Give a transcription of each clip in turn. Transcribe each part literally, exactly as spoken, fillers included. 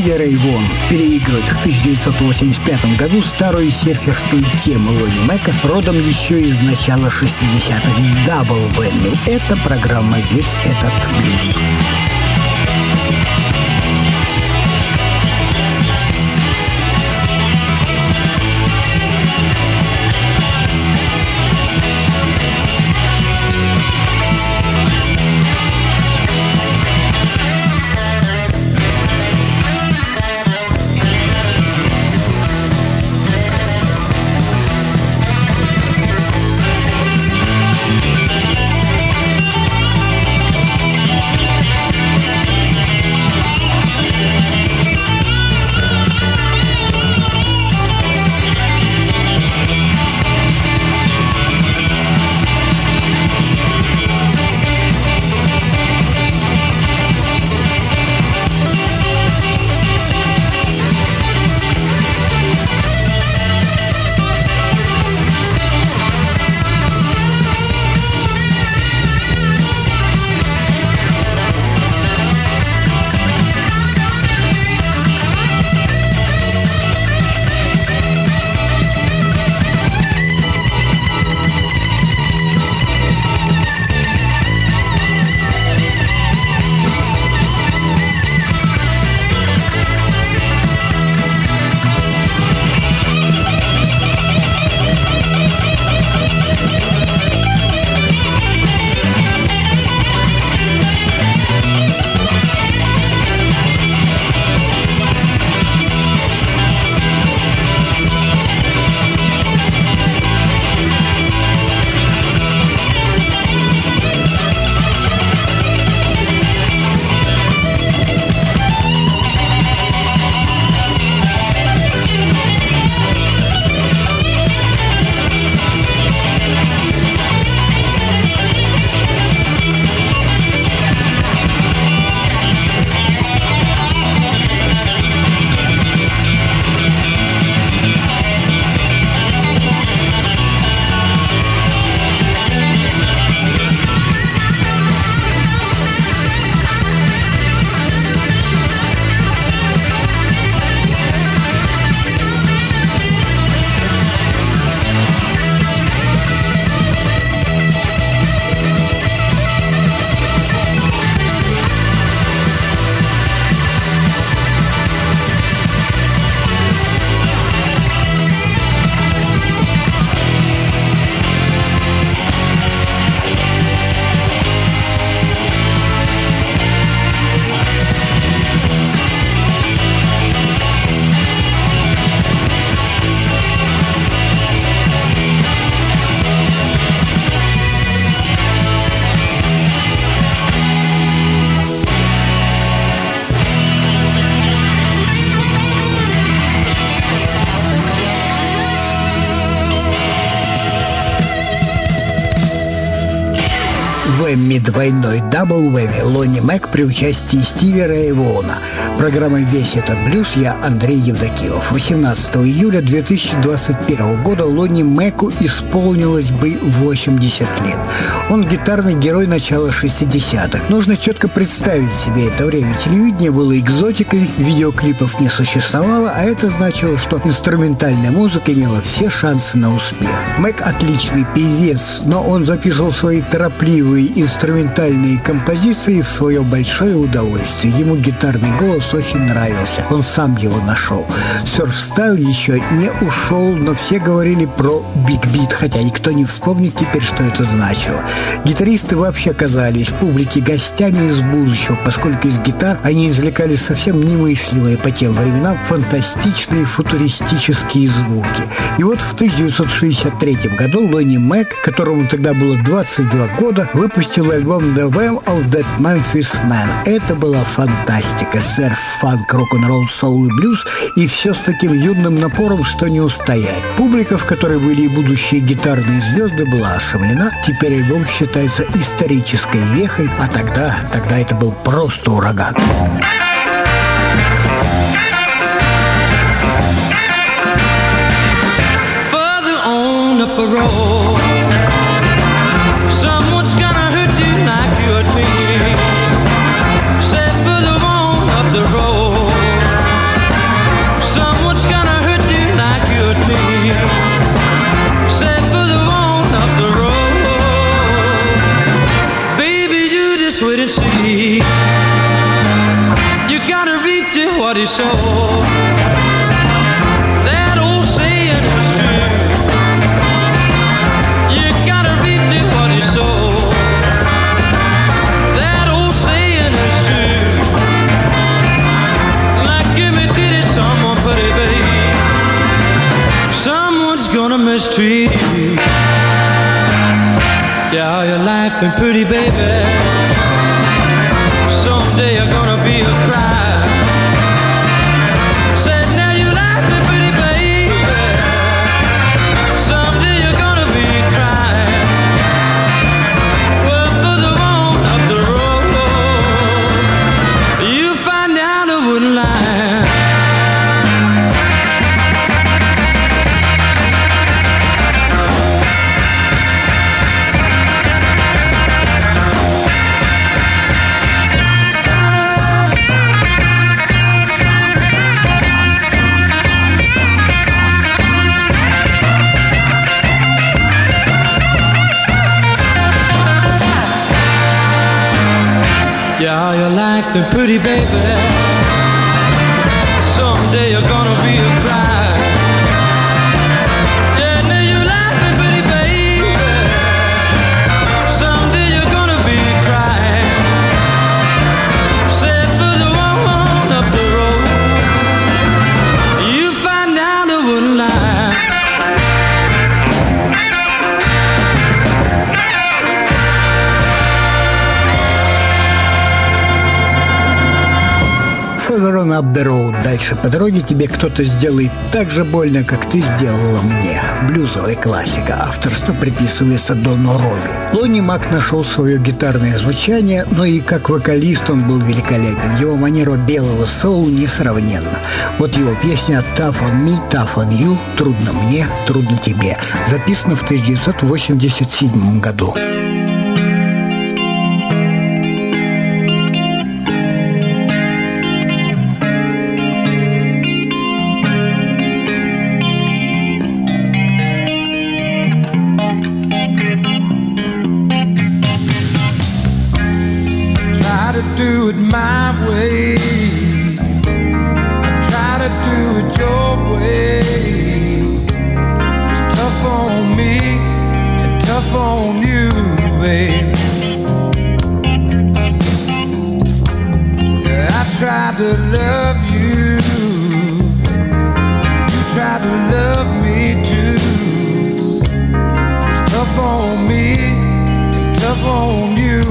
Стиви Рэй Вон переигрывает в тысяча девятьсот восемьдесят пятом году старую серферскую тему Лонни Мэка, родом еще из начала шестидесятых. Дабл Вэмми. Это программа «Весь этот блюз». Вэмми двойной, дабл Вэмми, Лонни Мэк при участии Стиви Рэя Вона. Программа «Весь этот блюз», я Андрей Евдокимов. восемнадцатого июля две тысячи двадцать первого года Лонни Мэку исполнилось бы восемьдесят лет. Он гитарный герой начала шестидесятых. Нужно четко представить себе это время. Телевидение было экзотикой, видеоклипов не существовало, а это значило, что инструментальная музыка имела все шансы на успех. Мэк отличный певец, но он записывал свои торопливые инструментальные композиции в свое большое удовольствие. Ему гитарный голос очень нравился. Он сам его нашел. Серф-стайл еще не ушел, но все говорили про биг-бит, хотя никто не вспомнит теперь, что это значило. Гитаристы вообще оказались в публике гостями из будущего, поскольку из гитар они извлекали совсем немыслимые по тем временам фантастичные футуристические звуки. И вот в тысяча девятьсот шестьдесят третьем году Лонни Мэк, которому тогда было двадцать два года, выпустил альбом «The Whim of That Memphis Man». Это была фантастика. Серф, фанк, рок-н-ролл, соул и блюз, и все с таким юным напором, что не устоять. Публика, в которой были и будущие гитарные звезды, была ошеломлена. Теперь альбом считается исторической вехой, а тогда, тогда это был просто ураган. Further on up the road, someone's gonna hurt you like you hurt me. Said further on up the road, he sold. That old saying is true. You gotta reap to what he sold. That old saying is true. Like give me pity, someone pretty babe. Someone's gonna mistreat you. Yeah, you're laughing pretty baby. Someday you're gonna be a cry. Said now you're laughing pretty baby. Someday you're gonna be crying. Well, further on up the road, you find out I wouldn't lie. Yeah, you're laughing pretty baby. Someday you're gonna be a cry. Yeah, now you're laughing pretty baby. Someday you're gonna be crying. Said further on up the road, you find out I wouldn't lie. Further on up the road. Дальше по дороге тебе кто-то сделает так же больно, как ты сделала мне. Блюзовая классика. Авторство приписывается Дону Робби. Лонни Мак нашел свое гитарное звучание, но и как вокалист он был великолепен. Его манера белого соул несравненна. Вот его песня «Tough on me, tough on you» «Трудно мне, трудно тебе», записана в тысяча девятьсот восемьдесят седьмом году. Do it my way. I try to do it your way. It's tough on me and tough on you, babe. Yeah, I tried to love you. You tried to love me too. It's tough on me and tough on you.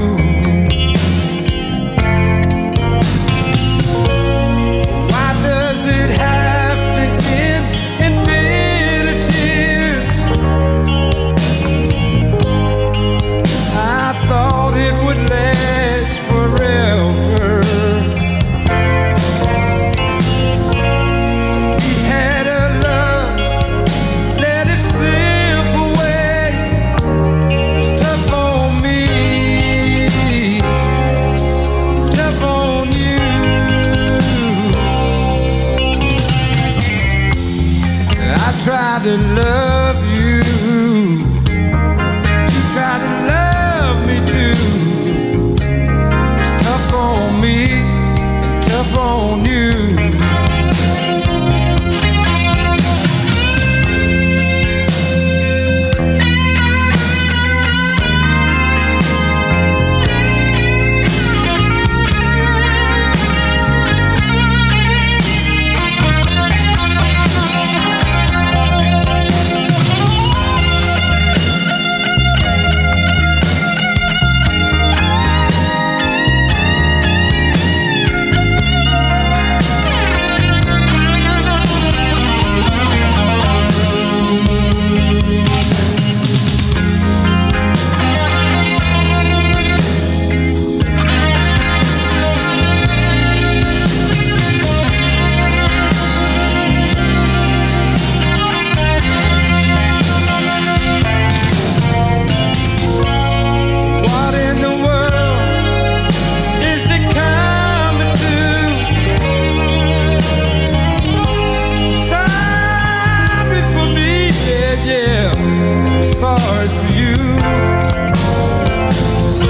It have to end in bitter tears. I thought it would last forever. We had a love, let it slip away. It's tough on me, tough on you. I try to love you. You try to love me too. It's tough on me and tough on you.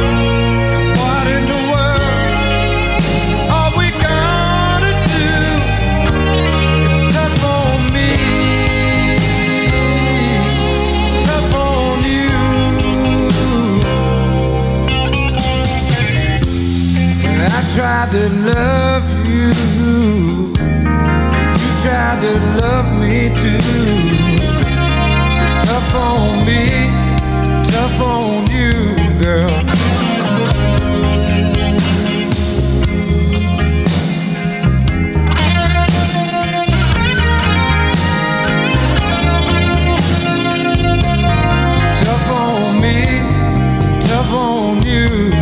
What in the world are we gonna do? tried to love you. You tried to love me too. It's tough on me, tough on you, girl. Tough on me, tough on you.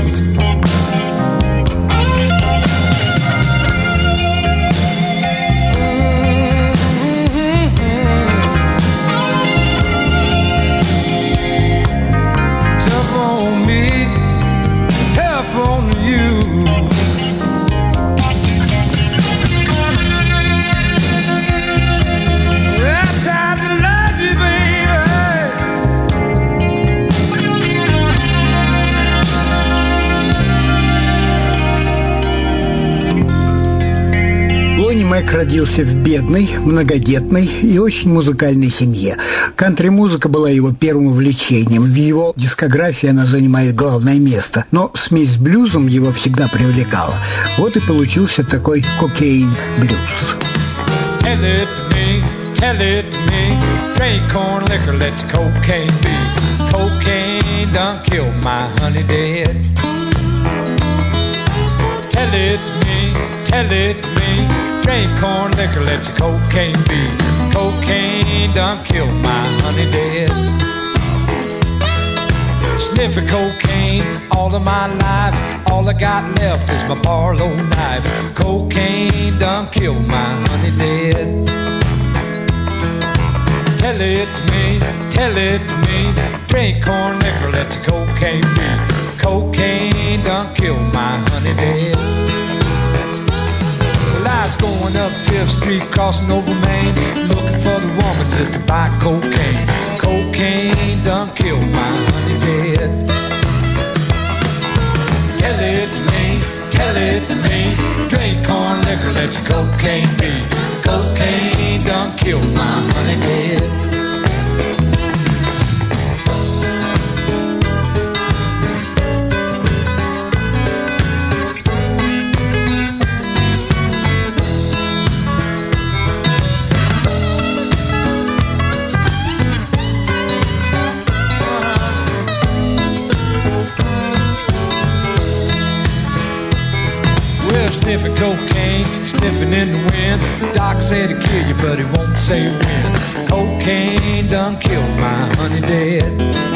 Мэг родился в бедной, многодетной и очень музыкальной семье. Кантри-музыка была его первым увлечением. В его дискографии она занимает главное место. Но смесь с блюзом его всегда привлекала. Вот и получился такой кокейн-блюз. Tell it to me, tell it to me. Drink corn liquor, let's cocaine be. Cocaine done killed my honey dead. Tell it to me, tell it to me. Drink corn liquor, let your cocaine be. Cocaine done killed my honey dead. Sniffing cocaine all of my life. All I got left is my Barlow knife. Cocaine done killed my honey dead. Tell it to me, tell it to me. Drink corn liquor, let your cocaine be. Cocaine done killed my honey dead. I was going up Fifth Street, crossing over Main, looking for the woman just to buy cocaine. Cocaine done killed my honey dead. Tell it to me, tell it to me. Drink corn liquor, let your cocaine be. Cocaine done killed my honey dead. Sniffing cocaine, sniffing in the wind. Doc said it'd kill you, but he won't say when. Cocaine done killed my honey dead.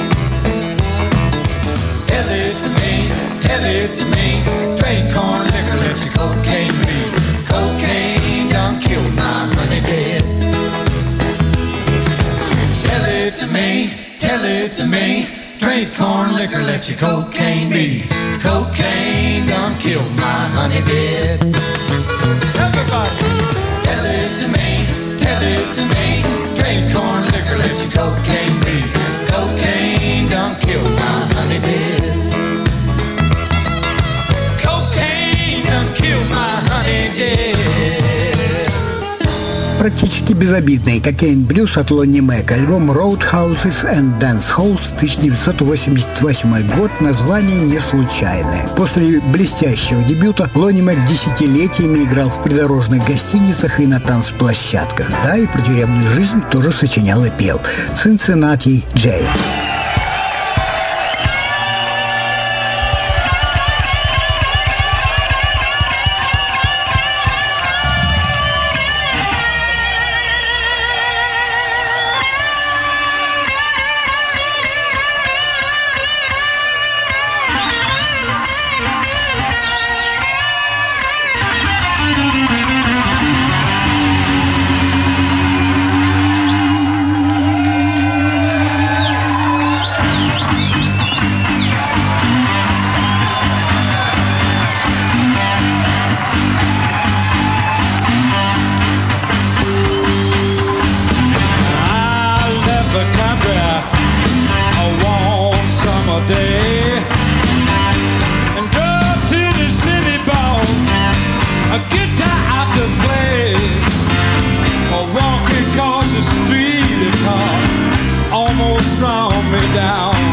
Tell it to me, tell it to me. Drink corn liquor, let your cocaine be. Cocaine done killed my honey dead. Tell it to me, tell it to me. Drink corn liquor, let your cocaine be. Cocaine done killed my honey dead. Everybody, tell it to me, tell it to me. Drink corn liquor, let your cocaine be. Cocaine done killed my honey dead. Cocaine done killed my honey dead. Практически безобидный кокейн-блюз от Лонни Мэка. Альбом Roadhouses and Dance Halls, тысяча девятьсот восемьдесят восьмой год. Название не случайное. После блестящего дебюта Лонни Мэк десятилетиями играл в придорожных гостиницах и на танцплощадках. Да, и про тюремную жизнь тоже сочинял и пел. Cincinnati Jail.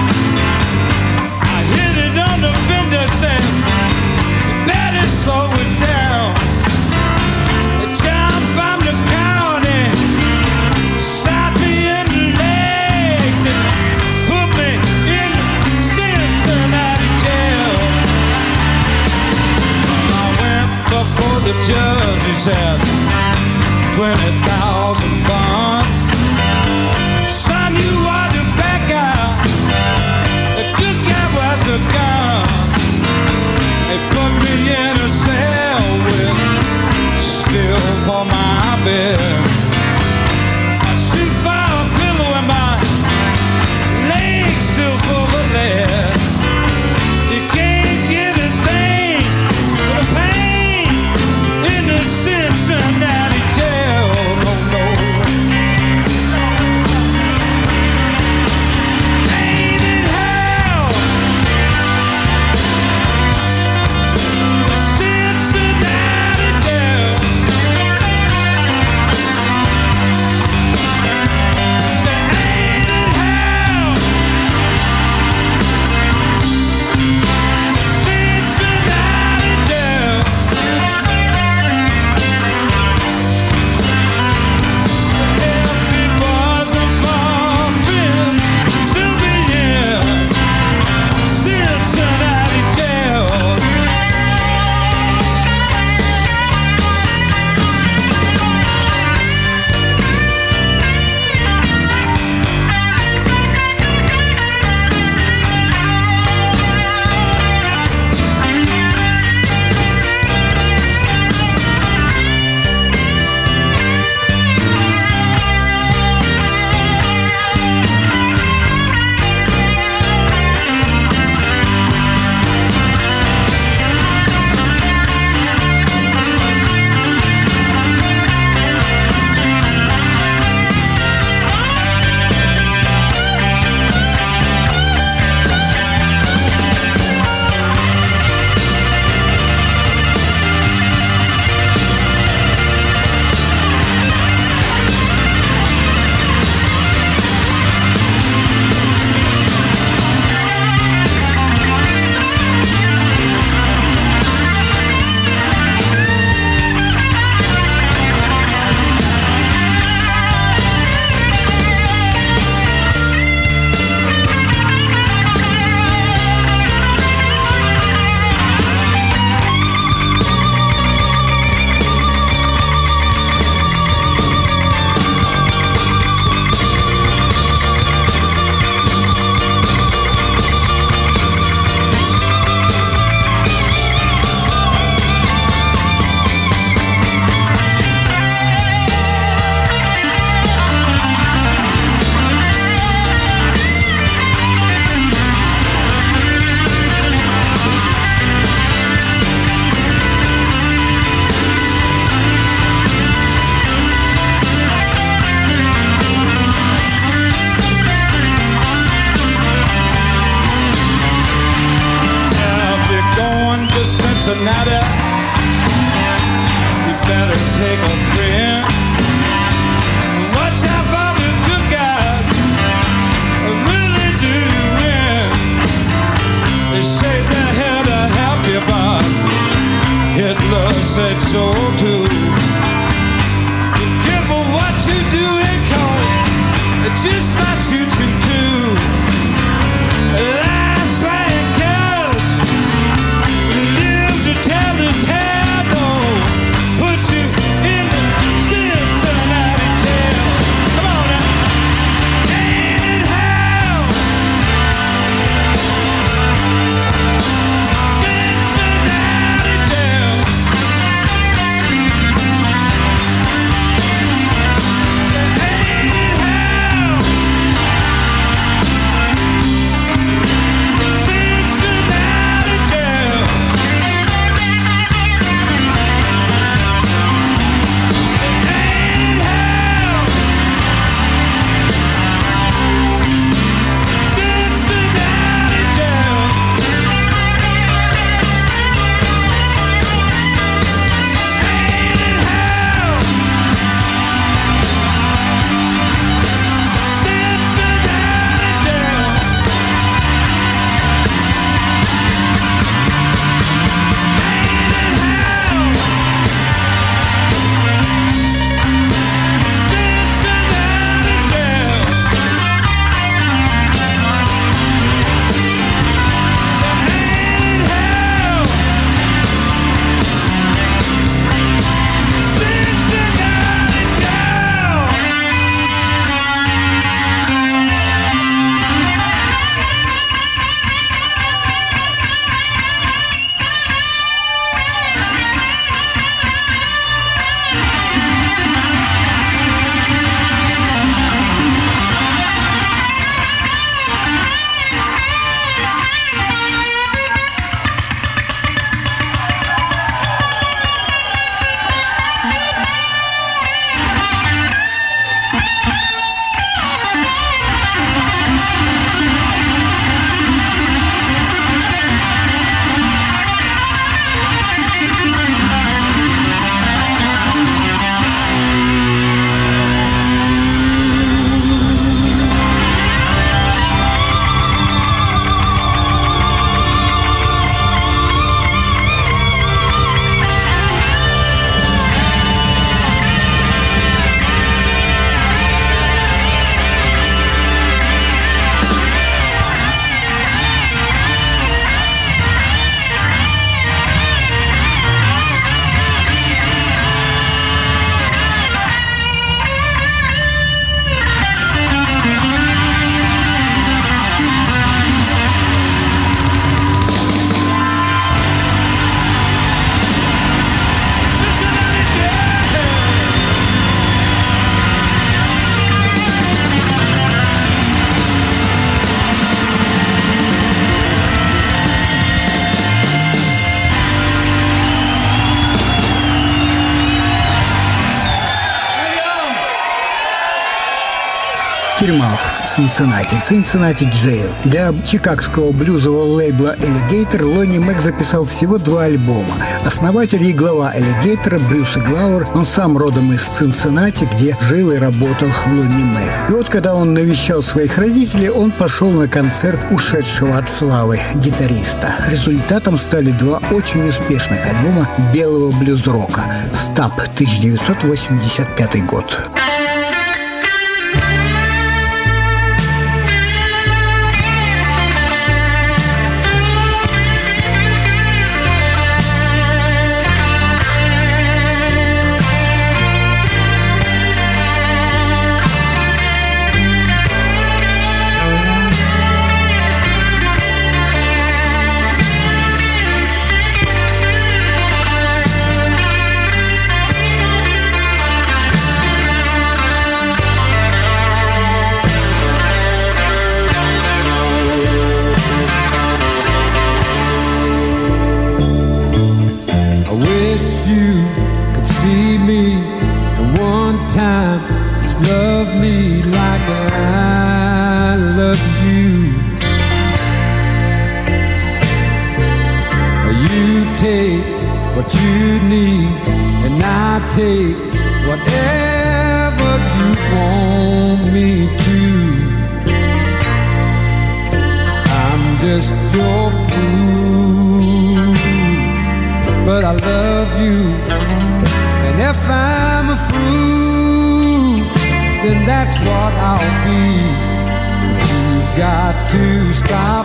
Slow it said twenty thousand bond. Son, you are the bad guy. The good guy was a gun. They put me in a cell with steel for my bed. I shoot for a pillow and my legs still full of lead. You can't get a thing for the pain in the Cincinnati jail. No, no. Pain in hell. The Cincinnati jail. Say, ain't in hell. Cincinnati jail. If it wasn't for Finn, still be in Cincinnati jail. Cincinnati, you better take a friend. Watch out for the good guys, really do you win. They say they're here to help you, but Hitler said so too. Be careful what you do, cause it just might shoot you too. Last man cares. To tell the tale, no, put you in the Cincinnati jail. Come on now. Ain't in hell. Cincinnati jail. Ain't in hell. тюрьма в Цинциннати, Cincinnati Jail. Для чикагского блюзового лейбла Alligator Лонни Мэг записал всего два альбома. Основатель и глава Alligator Брюс Глауэр, он сам родом из Цинциннати, где жил и работал Лонни Мэг. И вот когда он навещал своих родителей, он пошел на концерт ушедшего от славы гитариста. Результатом стали два очень успешных альбома белого блюз-рока. «Стаб» тысяча девятьсот восемьдесят пятый год. Love me like I love you. You take what you need, and I take whatever you want me to. I'm just your fool, but I love you, and if I'm a fool, then that's what I'll be. But you've got to stop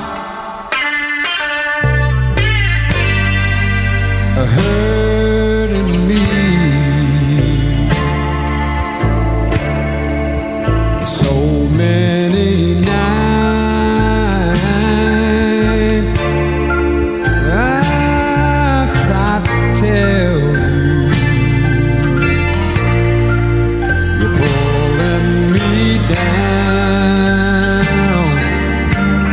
hurting me. So many nights I tried to tell you you're pulling me down,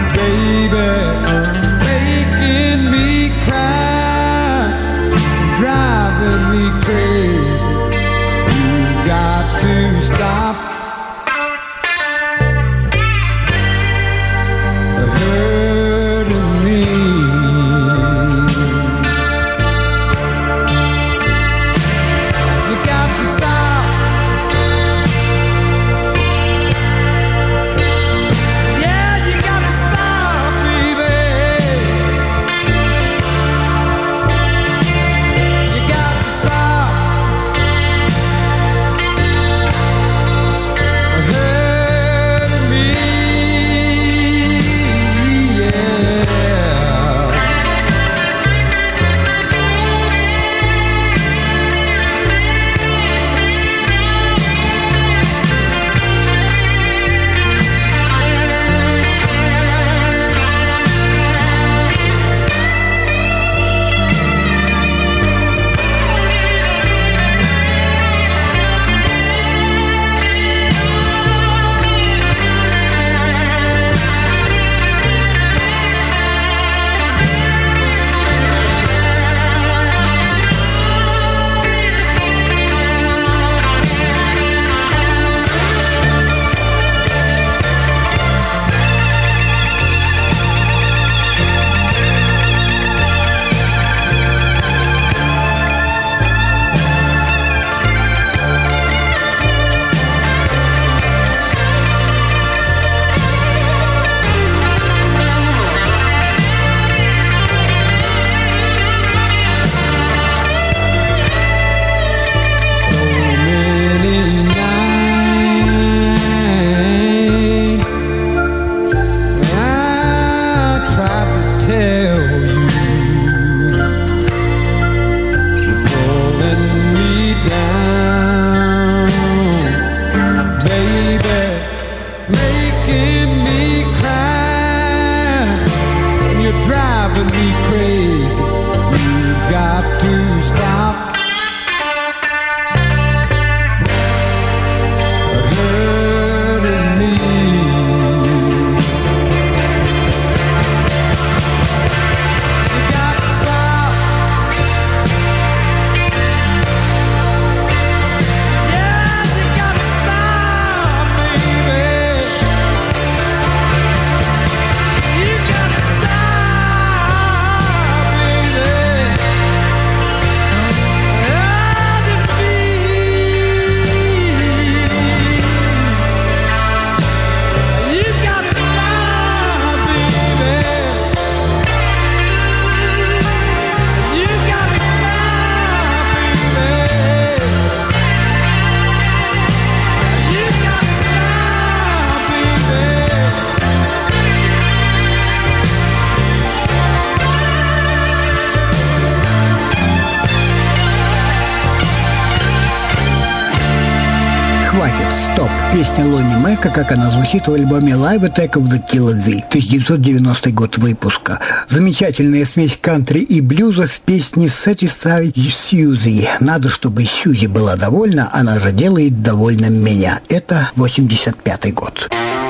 baby, making me cry. Песня Лонни Мэка, как она звучит в альбоме Live Attack of the Killer Bee, тысяча девятьсот девяностый год выпуска. Замечательная смесь кантри и блюза в песне Satisfy Suzy. Надо, чтобы Сьюзи была довольна, она же делает довольным меня. Это восемьдесят пятый год.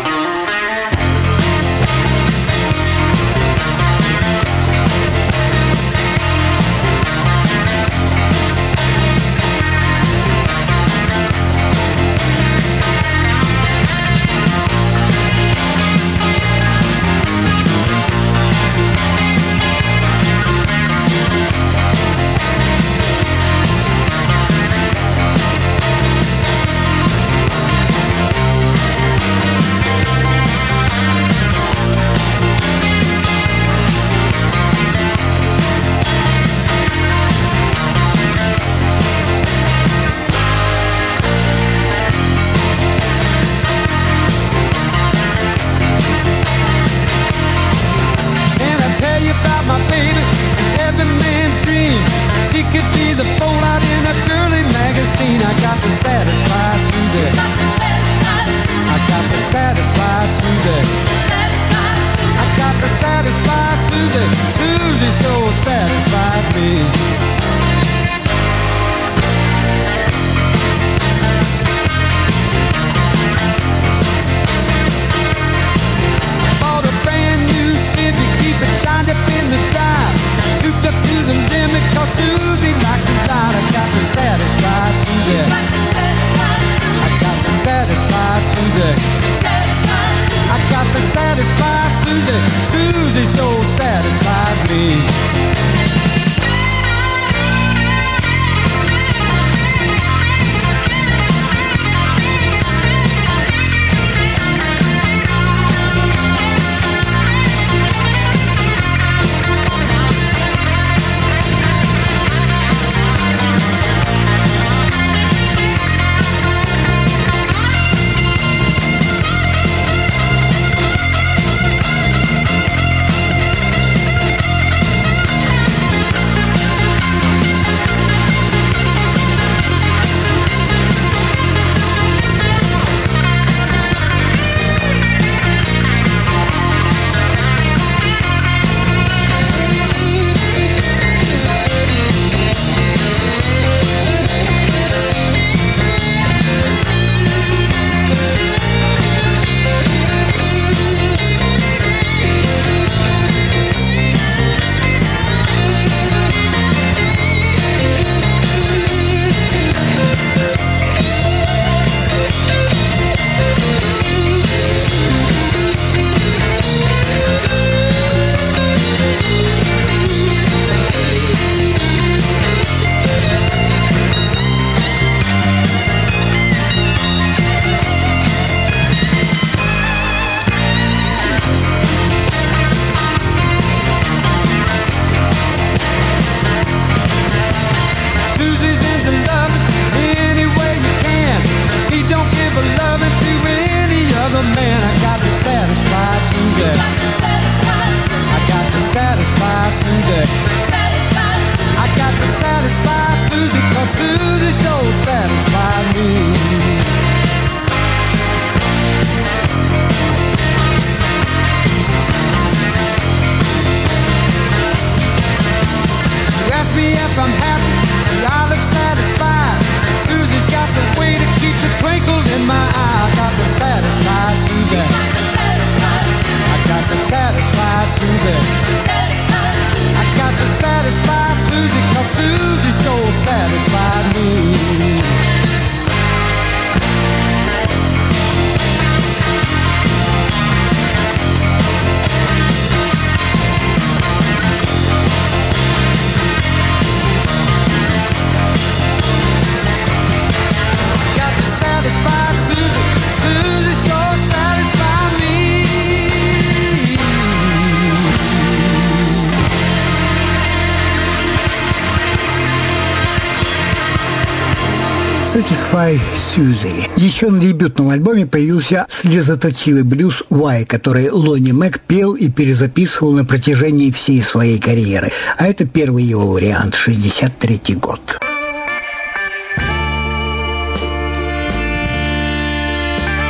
Satisfy Suzy. Еще на дебютном альбоме появился слезоточивый блюз «Why», который Лонни Мэк пел и перезаписывал на протяжении всей своей карьеры. А это первый его вариант, шестьдесят третий год.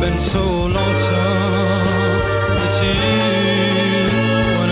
been so lonesome that you went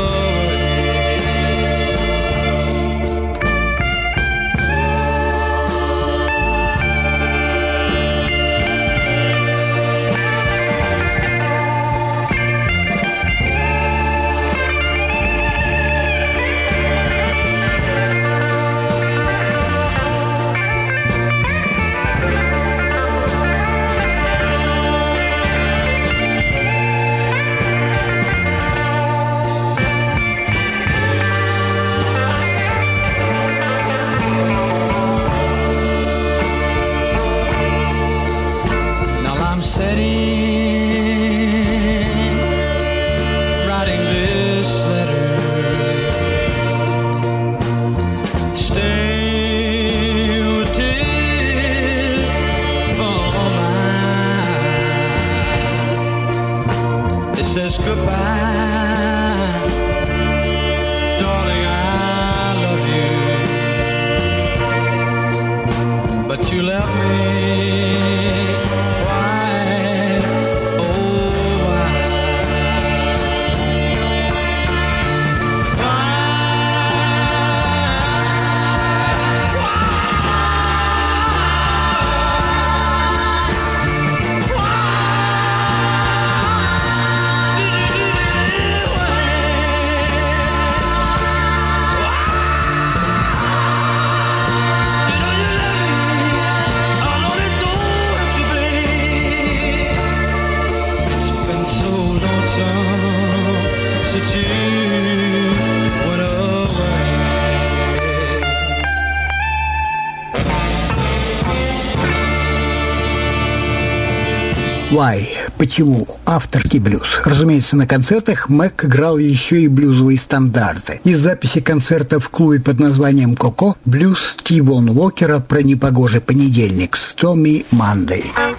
Why? Почему? Авторский блюз. Разумеется, на концертах Мэг играл еще и блюзовые стандарты. Из записи концерта в клубе под названием «Коко» блюз Ти-Бон Уокера про непогожий понедельник «Stormy Monday».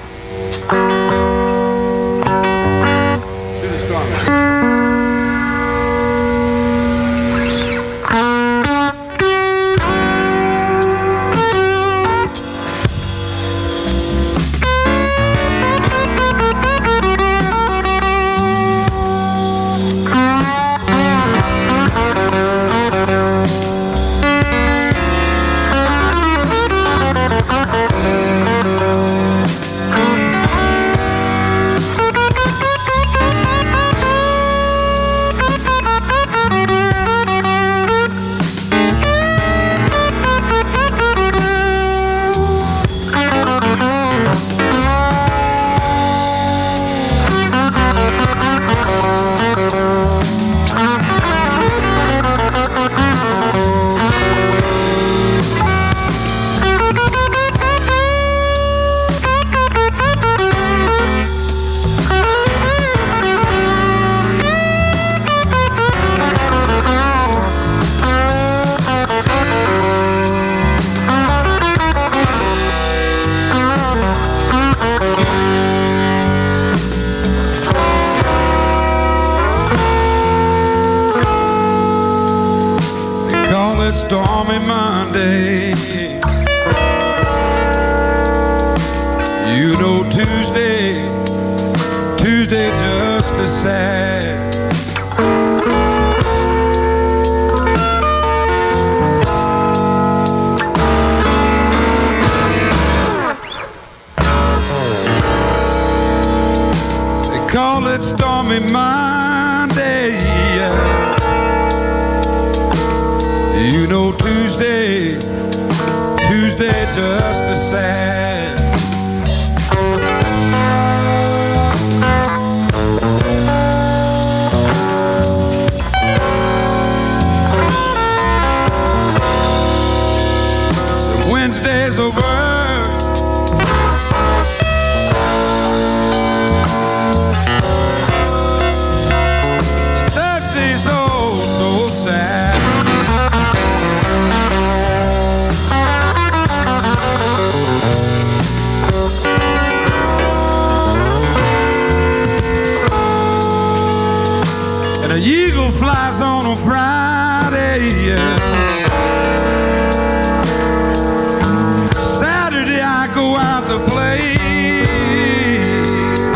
Stormy Monday, you know Tuesday, Tuesday just as sad. They call it Stormy Monday, yeah. You know Tuesday, Tuesday just as sad. So Wednesday's over, Thursday's oh so sad. And an eagle flies on a Friday, yeah. Saturday I go out to play.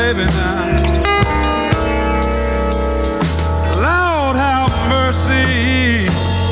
baby, now. Lord, have mercy.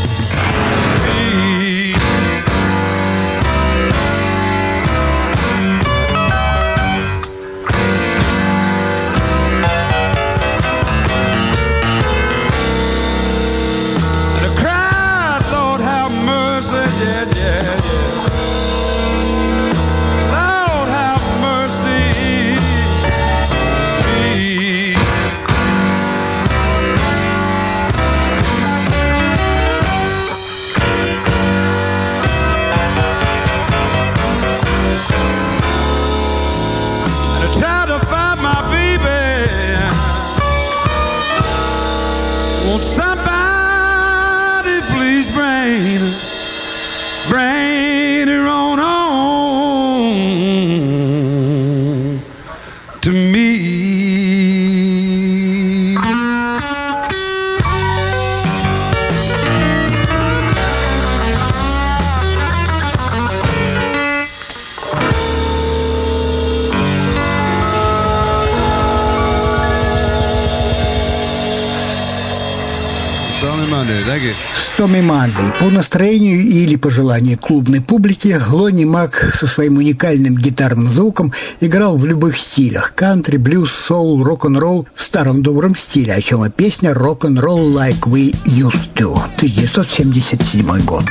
Stormy Monday. По настроению или по желанию клубной публики Лонни Мак со своим уникальным гитарным звуком играл в любых стилях – кантри, блюз, соул, рок-н-ролл в старом добром стиле, о чем и песня «Rock-and-Roll Like We Used To» тысяча девятьсот семьдесят седьмой год.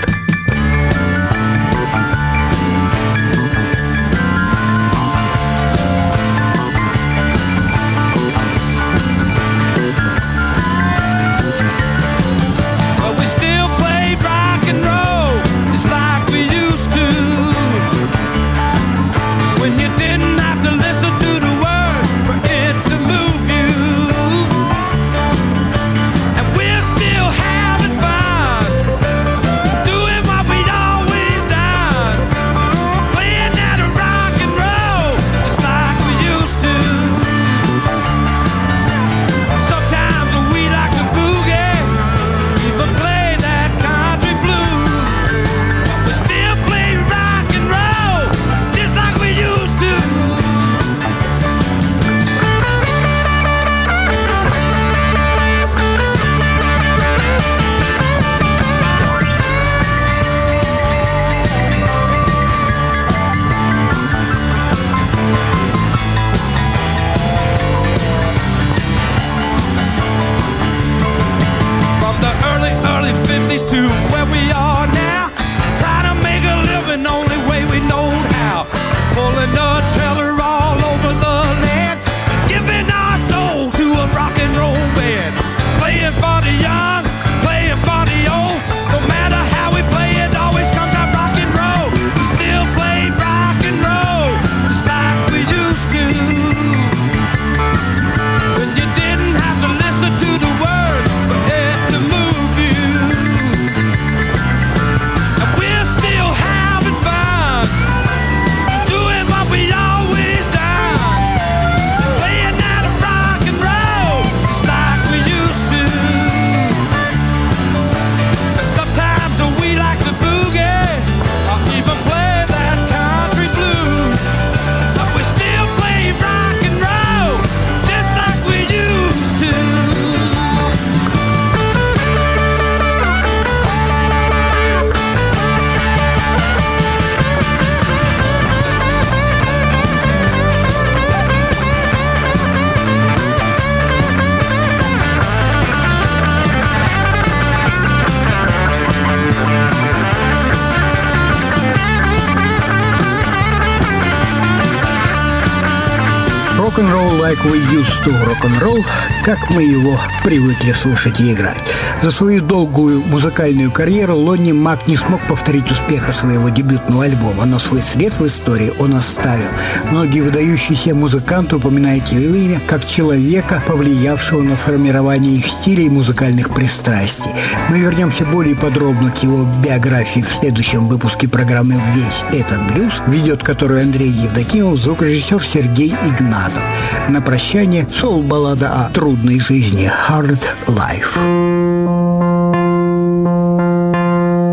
Rock-and-roll like we used to rock-and-roll, как мы его привыкли слушать и играть. За свою долгую музыкальную карьеру Лонни Мак не смог повторить успеха своего дебютного альбома, но свой след в истории он оставил. Многие выдающиеся музыканты упоминают его имя как человека, повлиявшего на формирование их стилей и музыкальных пристрастий. Мы вернемся более подробно к его биографии в следующем выпуске программы «Весь этот блюз», ведет которую Андрей Евдокимов, звукорежиссер Сергей Игнатов. На прощание соул-баллада о трудной жизни «Hard Life».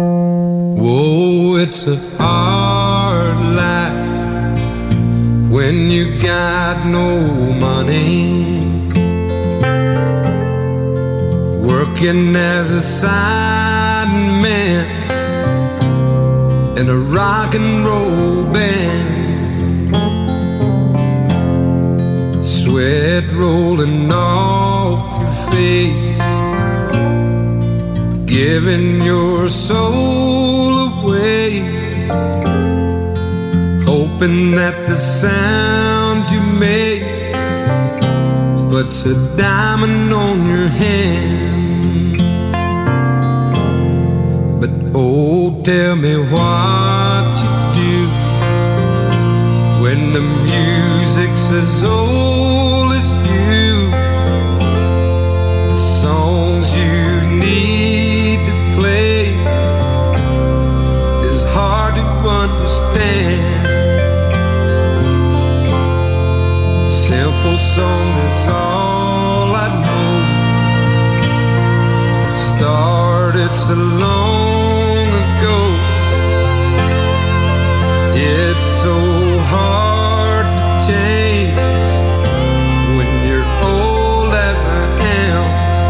Whoa, it's a hard life when you got no money, working as a sideman in a rock and roll band, sweat rolling off your face, giving your soul away, hoping that the sound you make puts a diamond on your hand. But oh, tell me what you do when the music's as old as you, the songs you need to play is hard to understand. Simple song is all I know. Started so long ago. It's so hard to change when you're old as I am.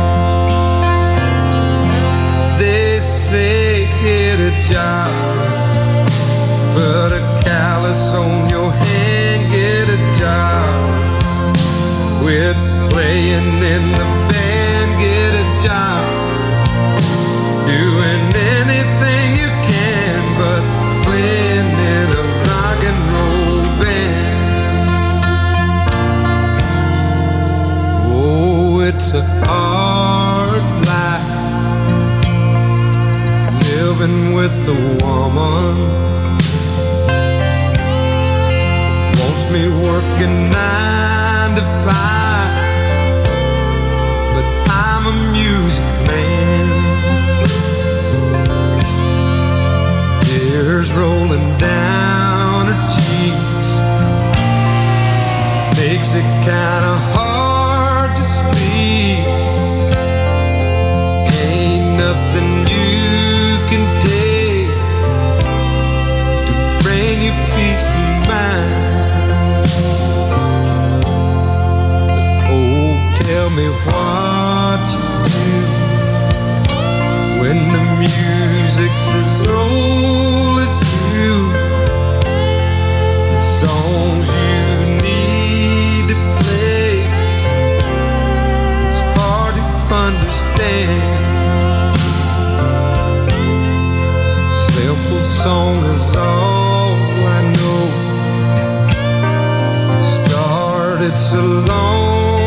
They say get a job, put a callus on your hand, get a job. Quit playing in the band, get a job. Doing anything you can but playing in a rock and roll band. Oh, it's a hard life, living with a woman wants me working nine to five, but I'm a music man. Tears rolling down her cheeks, makes it kinda hard to sleep. Ain't nothing you can take to bring you peace of mind. Tell me what you do when the music's as old as you, the songs you need to play, it's hard to understand. Simple song is all I know. Started so long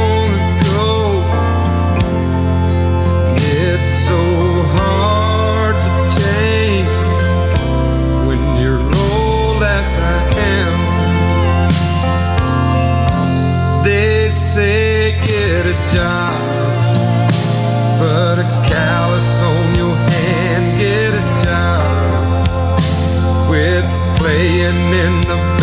so hard to change when you're old as I am. They say get a job, put a callus on your hand, get a job. Quit playing in the